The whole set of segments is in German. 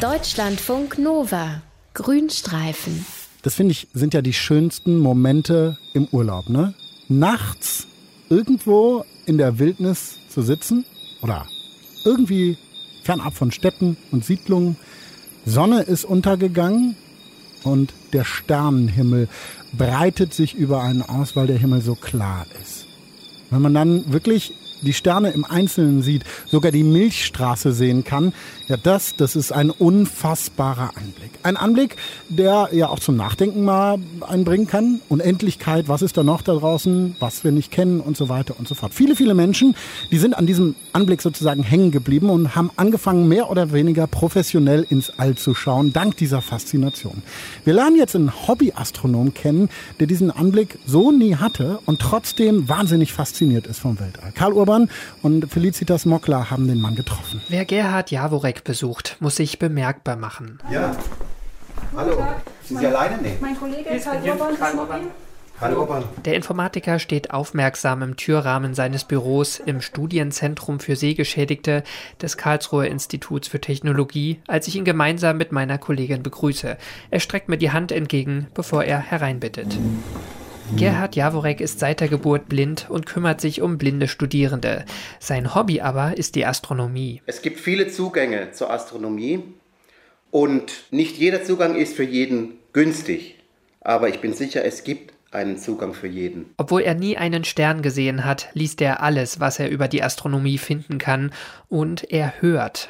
Deutschlandfunk Nova. Grünstreifen. Das finde ich, sind ja die schönsten Momente im Urlaub, ne? Nachts irgendwo in der Wildnis zu sitzen oder irgendwie fernab von Städten und Siedlungen. Sonne ist untergegangen und der Sternenhimmel breitet sich über einen aus, weil der Himmel so klar ist. Wenn man dann wirklich die Sterne im Einzelnen sieht, sogar die Milchstraße sehen kann, ja, das ist ein unfassbarer Anblick. Ein Anblick, der ja auch zum Nachdenken mal einbringen kann. Unendlichkeit, was ist da noch da draußen, was wir nicht kennen und so weiter und so fort. Viele, viele Menschen, die sind an diesem Anblick sozusagen hängen geblieben und haben angefangen, mehr oder weniger professionell ins All zu schauen, dank dieser Faszination. Wir lernen jetzt einen Hobbyastronom kennen, der diesen Anblick so nie hatte und trotzdem wahnsinnig fasziniert ist vom Weltall. Karl Urban und Felicitas Mockler haben den Mann getroffen. Wer Gerhard Jaworek besucht, muss sich bemerkbar machen. Ja, hallo. Sind Sie alleine? Nee. Mein Kollege Karl Urban. Hallo Urban. Der Informatiker steht aufmerksam im Türrahmen seines Büros im Studienzentrum für Sehgeschädigte des Karlsruher Instituts für Technologie, als ich ihn gemeinsam mit meiner Kollegin begrüße. Er streckt mir die Hand entgegen, bevor er hereinbittet. Gerhard Jaworek ist seit der Geburt blind und kümmert sich um blinde Studierende. Sein Hobby aber ist die Astronomie. Es gibt viele Zugänge zur Astronomie und nicht jeder Zugang ist für jeden günstig. Aber ich bin sicher, es gibt einen Zugang für jeden. Obwohl er nie einen Stern gesehen hat, liest er alles, was er über die Astronomie finden kann, und er hört.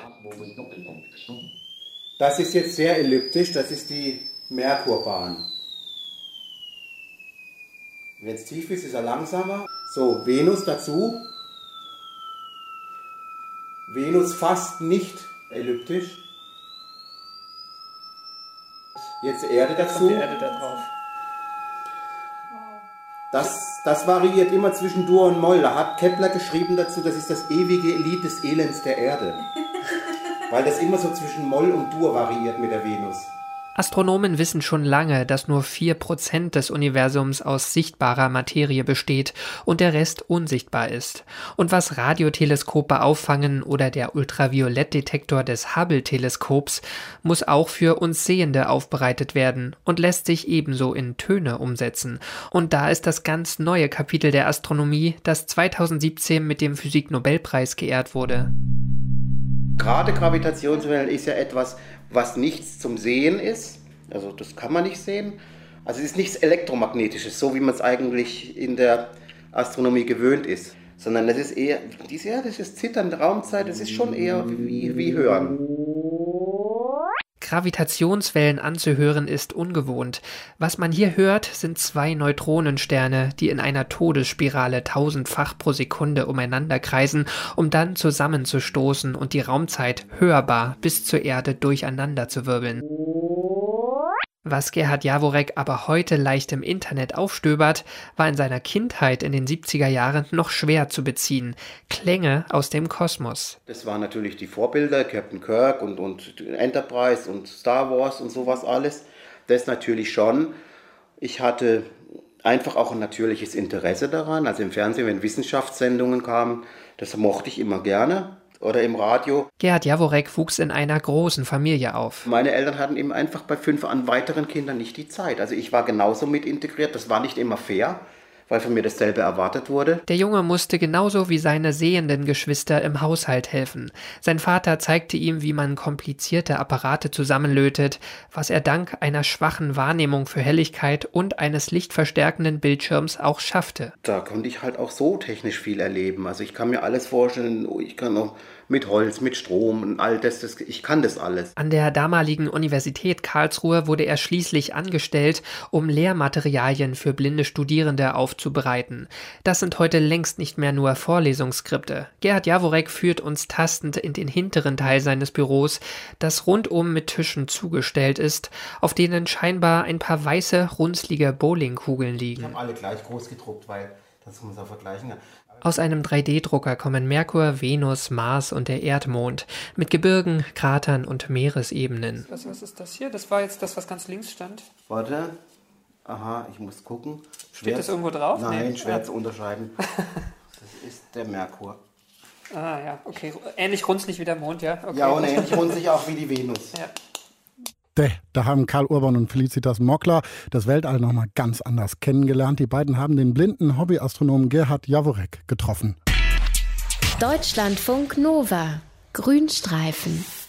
Das ist jetzt sehr elliptisch, das ist die Merkurbahn. Wenn es tief ist, ist er langsamer. So, Venus dazu. Venus fast nicht elliptisch. Jetzt Erde dazu. Die Erde da drauf. Das variiert immer zwischen Dur und Moll. Da hat Kepler geschrieben dazu, das ist das ewige Lied des Elends der Erde. Weil das immer so zwischen Moll und Dur variiert mit der Venus. Astronomen wissen schon lange, dass nur 4% des Universums aus sichtbarer Materie besteht und der Rest unsichtbar ist. Und was Radioteleskope auffangen oder der Ultraviolettdetektor des Hubble-Teleskops, muss auch für uns Sehende aufbereitet werden und lässt sich ebenso in Töne umsetzen. Und da ist das ganz neue Kapitel der Astronomie, das 2017 mit dem Physiknobelpreis geehrt wurde. Gerade Gravitationswellen ist ja etwas, was nichts zum Sehen ist. Also das kann man nicht sehen. Also es ist nichts Elektromagnetisches, so wie man es eigentlich in der Astronomie gewöhnt ist. Sondern das ist eher, dieses Zittern der Raumzeit, das ist schon eher wie Hören. Gravitationswellen anzuhören ist ungewohnt. Was man hier hört, sind 2 Neutronensterne, die in einer Todesspirale 1000-fach pro Sekunde umeinander kreisen, um dann zusammenzustoßen und die Raumzeit hörbar bis zur Erde durcheinander zu wirbeln. Was Gerhard Jaworek aber heute leicht im Internet aufstöbert, war in seiner Kindheit in den 70er Jahren noch schwer zu beziehen. Klänge aus dem Kosmos. Das waren natürlich die Vorbilder, Captain Kirk und Enterprise und Star Wars und sowas alles. Das natürlich schon. Ich hatte einfach auch ein natürliches Interesse daran. Also im Fernsehen, wenn Wissenschaftssendungen kamen, das mochte ich immer gerne. Oder im Radio. Gerhard Jaworek wuchs in einer großen Familie auf. Meine Eltern hatten eben einfach bei 5 an weiteren Kindern nicht die Zeit. Also ich war genauso mit integriert. Das war nicht immer fair, weil von mir dasselbe erwartet wurde. Der Junge musste genauso wie seine sehenden Geschwister im Haushalt helfen. Sein Vater zeigte ihm, wie man komplizierte Apparate zusammenlötet, was er dank einer schwachen Wahrnehmung für Helligkeit und eines lichtverstärkenden Bildschirms auch schaffte. Da konnte ich halt auch so technisch viel erleben. Also ich kann mir alles vorstellen, ich kann auch mit Holz, mit Strom und all das, ich kann das alles. An der damaligen Universität Karlsruhe wurde er schließlich angestellt, um Lehrmaterialien für blinde Studierende aufzubereiten. Das sind heute längst nicht mehr nur Vorlesungsskripte. Gerhard Jaworek führt uns tastend in den hinteren Teil seines Büros, das rundum mit Tischen zugestellt ist, auf denen scheinbar ein paar weiße, runzlige Bowlingkugeln liegen. Ich habe alle gleich groß gedruckt, weil das muss man vergleichen kann. Aus einem 3D-Drucker kommen Merkur, Venus, Mars und der Erdmond mit Gebirgen, Kratern und Meeresebenen. Was ist das hier? Das war jetzt das, was ganz links stand. Warte. Aha, ich muss gucken. Steht das irgendwo drauf? Nein, nee. schwer zu unterscheiden. Das ist der Merkur. Ah ja, okay. Ähnlich runzlig wie der Mond, ja? Okay. Ja, und ähnlich runzlig auch wie die Venus. Ja. Da haben Karl Urban und Felicitas Mockler das Weltall nochmal ganz anders kennengelernt. Die beiden haben den blinden Hobbyastronomen Gerhard Jaworek getroffen. Deutschlandfunk Nova. Grünstreifen.